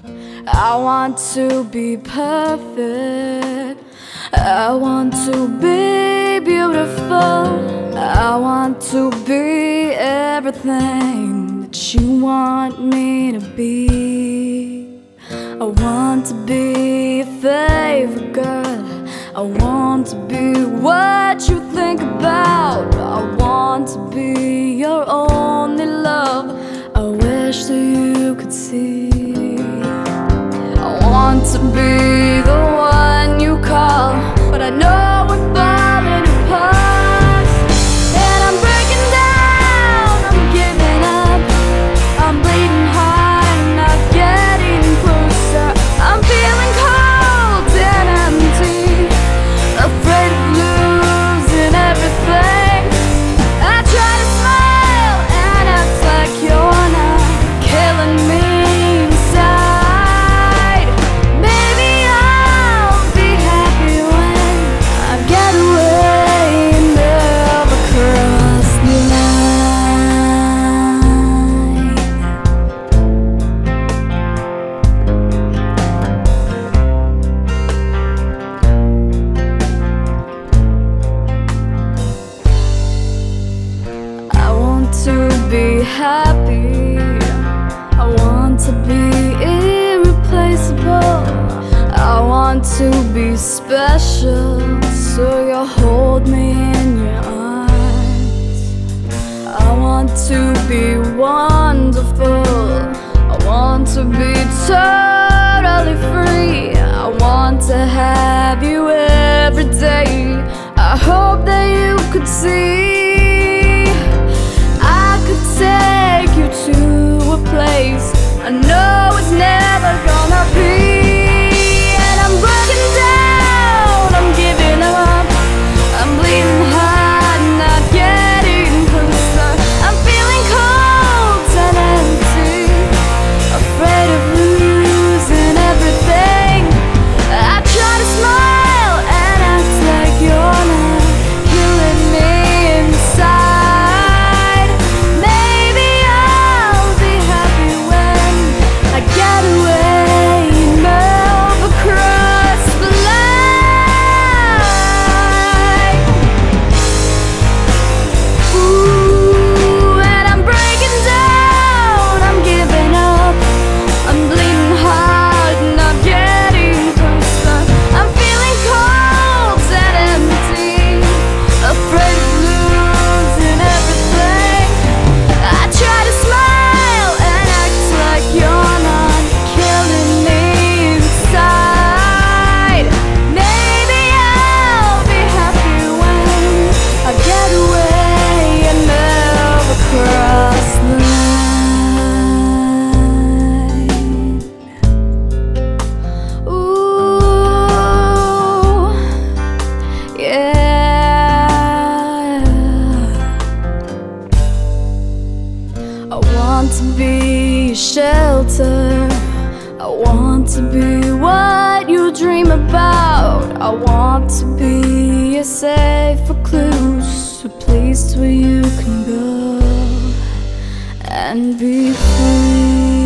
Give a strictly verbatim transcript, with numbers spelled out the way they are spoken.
I want to be perfect. I want to be beautiful. I want to be everything that you want me to be. I want to be your favorite girl. I want to be what you think about. I want to be your only love. I wish that you could see. I want to be the one you call, but I know we're falling apart. And I'm breaking down, I'm giving up. I'm bleeding hard, not getting closer. I'm feeling cold and empty, afraid of losing everything. I try to smile and act like you're not killing me inside. Maybe I'll be happy when I get away and never cross the line. I want to be happy. I want to be irreplaceable. I want to be special, so you'll hold me in your arms. I want to be wonderful. I want to be totally free. I want to have you every day. I hope that you could see. I could take you to a place I know it's never gonna be. And I'm breaking down, I'm giving up. I'm bleeding hard, not getting closer. I'm feeling cold and empty, afraid of losing everything. I try to smile and act like you're not killing me inside. Maybe I'll be happy when I get away and never cross the line. Ooh, and I'm breaking down, I'm giving up. I'm bleeding hard, not getting closer. I'm feeling cold and empty, afraid of losing everything. I try to smile and act like you're not killing me inside. Maybe I'll be happy when I get away and never cross the line. Ooh, yeah. I want to be a shelter. I want to be what you dream about. I want to be a safe recluse, a place where you can go and be free.